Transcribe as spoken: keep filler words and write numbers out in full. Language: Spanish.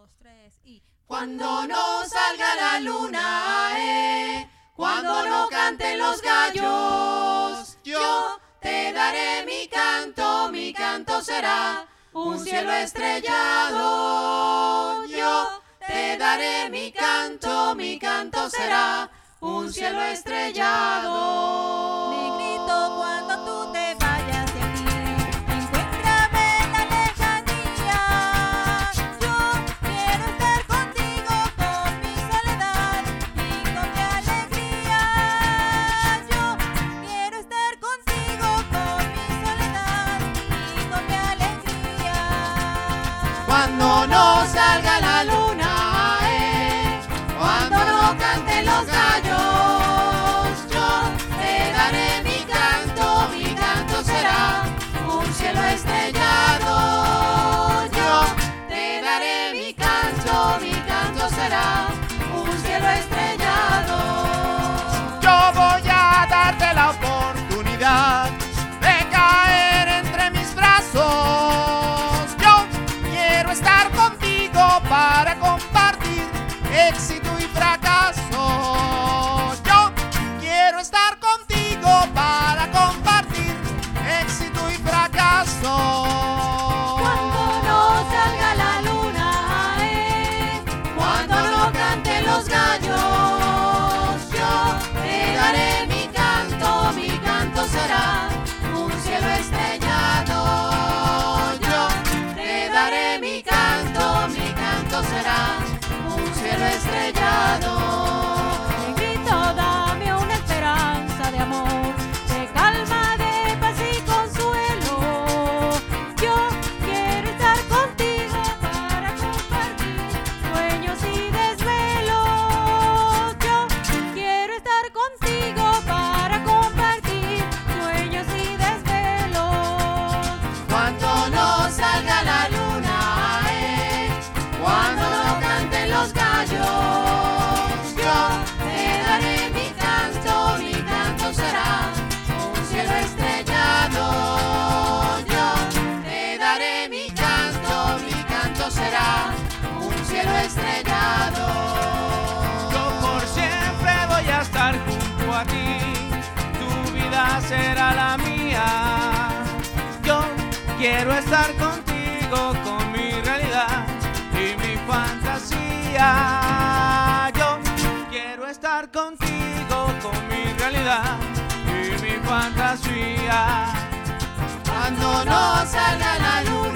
dos, tres y... Cuando no salga la luna, eh, cuando no canten los gallos, yo te daré mi canto, mi canto será un cielo estrellado. Yo te daré mi canto, mi canto será un cielo estrellado. Negrito, cuando tú te vayas de aquí, encuéntrame en la lejanía. Yo quiero estar contigo con mi soledad y con mi alegría. Yo quiero estar contigo con mi soledad y con mi alegría. Cuando no salga la luna, eh, cuando no canten los gallos, yo te daré mi canto, mi canto será un cielo estrellado. Yo te daré mi canto, mi canto será un cielo estrellado. Yo voy a darte la oportunidad de caer entre mis brazos. Yo quiero estar contigo para compartir éxito y fracaso. Yo quiero estar contigo para compartir éxito y fracaso. Cuando no salga la luna, eh, Cuando no canten los gallos, yo te daré mi canto, mi canto será un cielo estrellado. Yo te daré mi canto, mi canto será un cielo estrellado. Negrito, dame una esperanza de amor, de calma, de paz y consuelo. Yo quiero estar contigo para compartir sueños y desvelos. Yo quiero estar contigo para compartir sueños y desvelos. Cuando no salga la luna, eh, cuando no canten los gallos, yo te daré mi canto, mi canto será un cielo estrellado. Yo te daré mi canto, mi canto será un cielo estrellado. Yo por siempre voy a estar junto a ti, tu vida será la mía. Yo quiero estar contigo con mi realidad y mi fantasía. Yo quiero estar contigo con mi realidad y mi fantasía. Cuando no salga la luna,